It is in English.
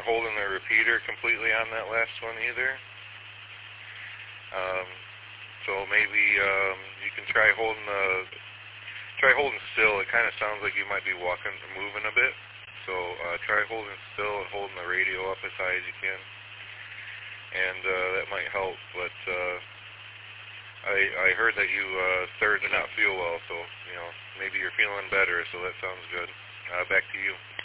holding the repeater completely on that last one either. So maybe you can try holding still. It kind of sounds like you might be moving a bit. So try holding still and holding the radio up as high as you can, and that might help. But I heard that you started to not feel well, so maybe you're feeling better. So that sounds good. Back to you.